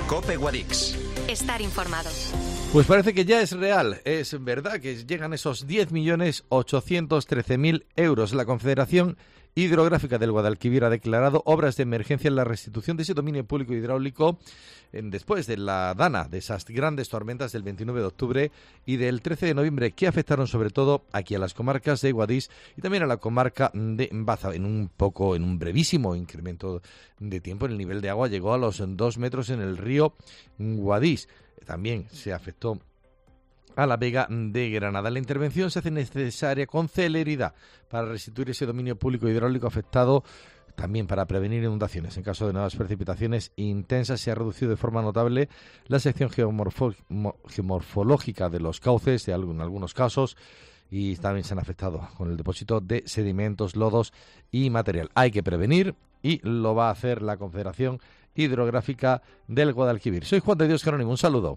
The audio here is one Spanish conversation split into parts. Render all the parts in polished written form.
COPE Guadix. Estar informado. Pues parece que ya es real, es verdad que llegan esos 10.813.000 euros. La Confederación Hidrográfica del Guadalquivir ha declarado obras de emergencia en la restitución de ese dominio público hidráulico después de la dana de esas grandes tormentas del 29 de octubre y del 13 de noviembre que afectaron sobre todo aquí a las comarcas de Guadix y también a la comarca de Baza. En un brevísimo incremento de tiempo, el nivel de agua llegó a los 2 metros en el río Guadix. También se afectó a la Vega de Granada. La intervención se hace necesaria con celeridad para restituir ese dominio público hidráulico afectado, también para prevenir inundaciones. En caso de nuevas precipitaciones intensas, se ha reducido de forma notable la sección geomorfológica de los cauces, en algunos casos, y también se han afectado con el depósito de sedimentos, lodos y material. Hay que prevenir y lo va a hacer la Confederación Hidrográfica del Guadalquivir. Soy Juan de Dios Jerónimo, un saludo.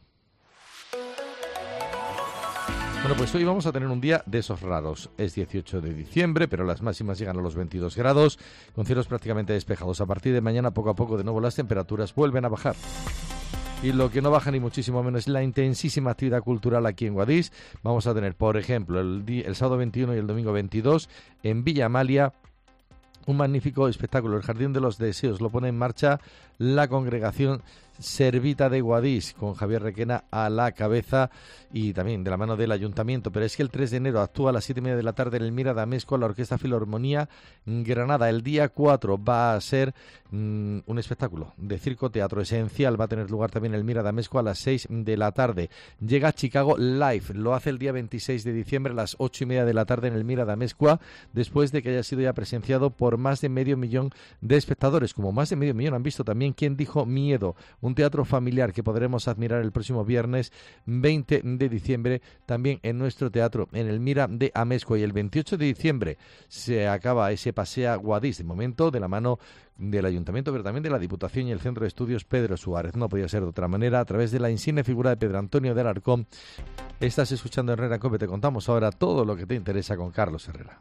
Bueno, pues hoy vamos a tener un día de esos raros. Es 18 de diciembre, pero las máximas llegan a los 22 grados, con cielos prácticamente despejados. A partir de mañana, poco a poco, de nuevo las temperaturas vuelven a bajar. Y lo que no baja ni muchísimo menos es la intensísima actividad cultural aquí en Guadix. Vamos a tener, por ejemplo, el sábado 21 y el domingo 22 en Villa Amalia, un magnífico espectáculo. El Jardín de los Deseos lo pone en marcha la congregación Servita de Guadix, con Javier Requena a la cabeza y también de la mano del ayuntamiento. Pero es que el 3 de enero actúa a las 7:30 de la tarde en el Mira de Amezcua la Orquesta Filarmonía Granada. El día 4 va a ser un espectáculo de circo teatro esencial. Va a tener lugar también el Mira de Amezcua a las 6 de la tarde. Llega Chicago Live, lo hace el día 26 de diciembre a las 8:30 de la tarde en el Mira de Amezcua, después de que haya sido ya presenciado por más de 500.000 de espectadores. Como más de 500.000 han visto también ¿Quién dijo miedo?, un teatro familiar que podremos admirar el próximo viernes 20 de diciembre también en nuestro teatro, en el Mira de Amezcua. Y el 28 de diciembre se acaba ese Pasea Guadix, de momento de la mano del Ayuntamiento, pero también de la Diputación y el Centro de Estudios Pedro Suárez. No podía ser de otra manera, a través de la insigne figura de Pedro Antonio de Alarcón. Estás escuchando Herrera en COPE. Te contamos ahora todo lo que te interesa con Carlos Herrera.